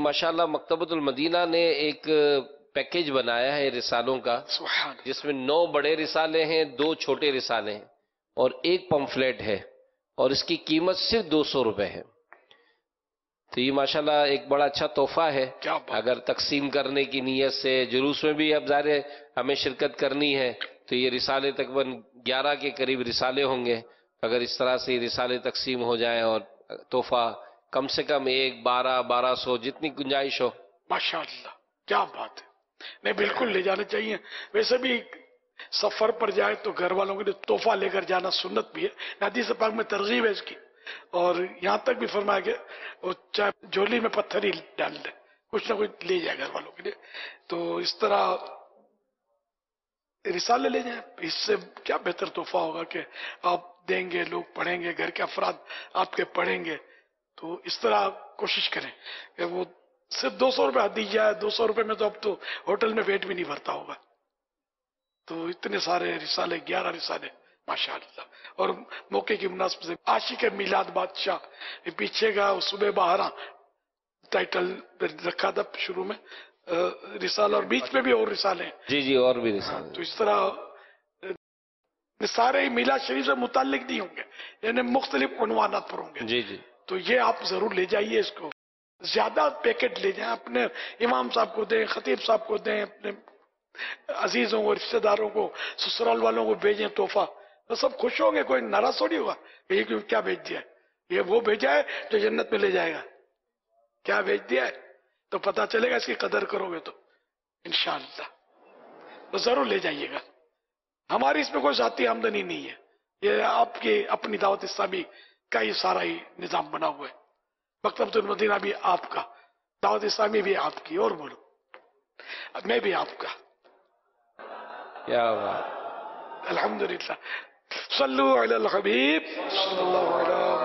ماشاءاللہ مکتبۃ المدینہ نے ایک پیکیج بنایا ہے رسالوں کا، جس میں 9 بڑے رسالے ہیں، 2 چھوٹے رسالے ہیں اور 1 پمفلیٹ ہے، اور اس کی قیمت صرف 200 روپے ہے. تو یہ ماشاءاللہ ایک بڑا اچھا تحفہ ہے. اگر تقسیم کرنے کی نیت سے جلوس میں بھی اب ظاہر ہے ہمیں شرکت کرنی ہے، تو یہ رسالے تقریباً 11 کے قریب رسالے ہوں گے. اگر اس طرح سے یہ رسالے تقسیم ہو جائیں اور تحفہ کم سے کم 1200 جتنی گنجائش ہو. ماشاءاللہ کیا بات ہے. نہیں بالکل لے جانے چاہیے. ویسے بھی سفر پر جائے تو گھر والوں کے لیے تحفہ لے کر جانا سنت بھی ہے، حدیث پاک میں ترغیب ہے اس کی. اور یہاں تک بھی فرمایا کہ وہ چاہے جھولی میں پتھر ہی ڈال دے، کچھ نہ کچھ لے جائے گھر والوں کے لیے. تو اس طرح رسالے لے جائیں، اس سے کیا بہتر تحفہ ہوگا کہ آپ دیں گے، لوگ پڑھیں گے، گھر کے افراد آپ کے پڑھیں گے. تو اس طرح کوشش کریں کہ وہ صرف 200 روپے دی جائے. 200 روپے میں تو اب تو ہوٹل میں پیٹ بھی نہیں بھرتا ہوگا. تو اتنے سارے رسالے، 11 رسالے ماشاءاللہ. اور موقع کی مناسبت سے عاشق میلاد بادشاہ پیچھے کا صبح بہارا ٹائٹل رکھا تھا شروع میں رسالہ، اور بیچ میں بھی اور رسالے ہیں. جی اور بھی رسالے. تو اس طرح سارے میلاد شریف سے متعلق نہیں ہوں گے، یعنی مختلف عنوانات پر ہوں گے. جی تو یہ آپ ضرور لے جائیے. اس کو زیادہ پیکٹ لے جائیں، اپنے امام صاحب کو دیں، خطیب صاحب کو دیں، اپنے عزیزوں کو، رشتہ داروں کو، سسرال والوں کو بھیجیں تحفہ. تو سب خوش ہوں گے، کوئی ناراض تھوڑی ہوگا یہ کیا بھیج دیا. یہ وہ بھیجا ہے جو جنت میں لے جائے گا. کیا بھیج دیا ہے تو پتہ چلے گا. اس کی قدر کرو گے تو انشاءاللہ. تو ضرور لے جائیے گا. ہماری اس میں کوئی ذاتی آمدنی نہیں ہے، یہ آپ کی اپنی دعوت اسلامی کا یہ سارا ہی نظام بنا ہوا ہے. مکتبۃ المدینہ بھی آپ کا، دعوت اسلامی بھی آپ کی، اور بولو میں بھی آپ کا. کیا بات. الحمدللہ. صلو علی الحبیب صلی اللہ علیہ